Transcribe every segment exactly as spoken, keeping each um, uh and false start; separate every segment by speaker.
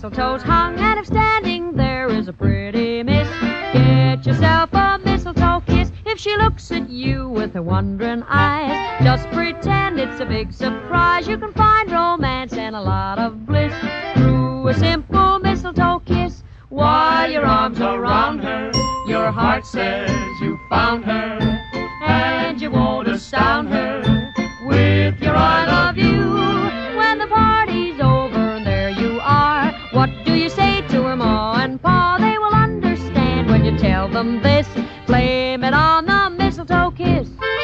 Speaker 1: mistletoe's hung, and if standing there is a pretty miss, get yourself a mistletoe kiss. If she looks at you with her wondering eyes, just pretend it's a big surprise. You can find romance and a lot of bliss through a simple mistletoe kiss. While your arms are around her, your heart says you found her, and you won't astound her with your I love you. When the party's over and there you are, what do you say to her ma and pa? They will understand when you tell them this. Blame it on the mistletoe kiss.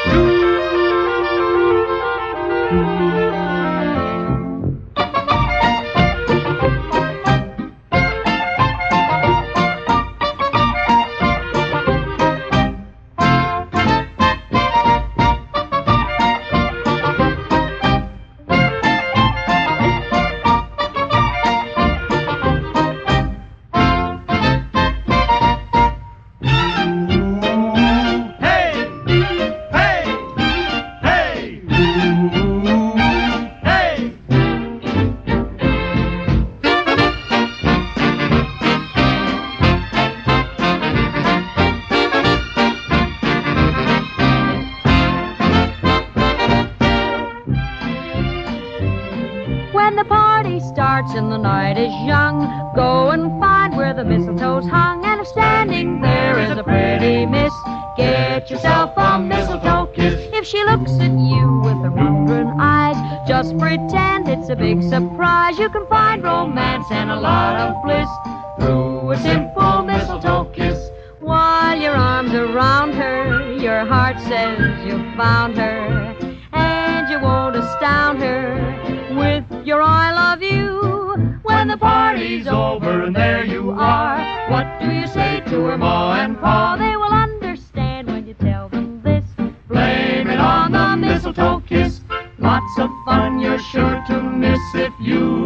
Speaker 1: When the party starts and the night is young, go and find where the mistletoe's hung, and if standing there is a pretty miss, get yourself a mistletoe kiss. If she looks at you with her wondering eyes, just pretend it's a big surprise. You can find romance and a lot of bliss through a simple mistletoe kiss. While your arms are around her, your heart says you found her, and you won't astound her with your I love you. When the party's over and there you are, what do you say to her ma and pa? They will understand when you tell them this. Blame it on the mistletoe kiss. Lots of fun you're sure to miss if you